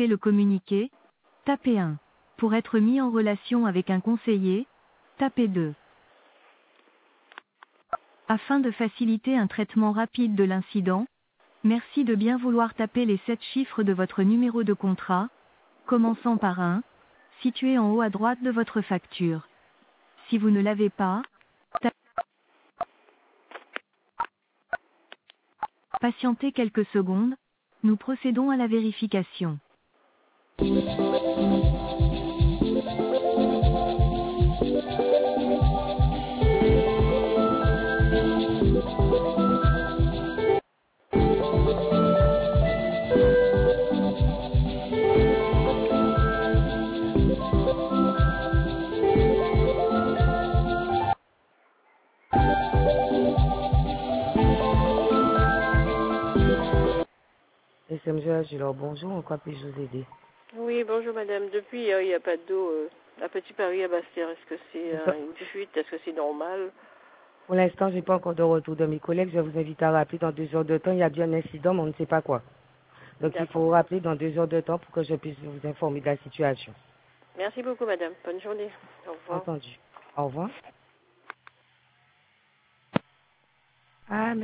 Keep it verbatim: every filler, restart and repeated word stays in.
souhaitez le communiquer, tapez un. Pour être mis en relation avec un conseiller, tapez deux. Afin de faciliter un traitement rapide de l'incident, merci de bien vouloir taper les sept chiffres de votre numéro de contrat, commençant par un, situé en haut à droite de votre facture. Si vous ne l'avez pas, tapez. Patientez quelques secondes, nous procédons à la vérification. S M G H, alors bonjour, en quoi puis-je vous aider? Oui, bonjour madame. Depuis hier, il n'y a pas d'eau euh, à Petit Paris, à Bastia. Est-ce que c'est euh, une fuite? Est-ce que c'est normal? Pour l'instant, je n'ai pas encore de retour de mes collègues. Je vais vous inviter à rappeler dans deux heures de temps. Il y a bien un incident, mais on ne sait pas quoi. Donc il faut rappeler dans deux heures de temps pour que je puisse vous informer de la situation. Merci beaucoup madame. Bonne journée. Au revoir. Entendu. Au revoir. Ah, mais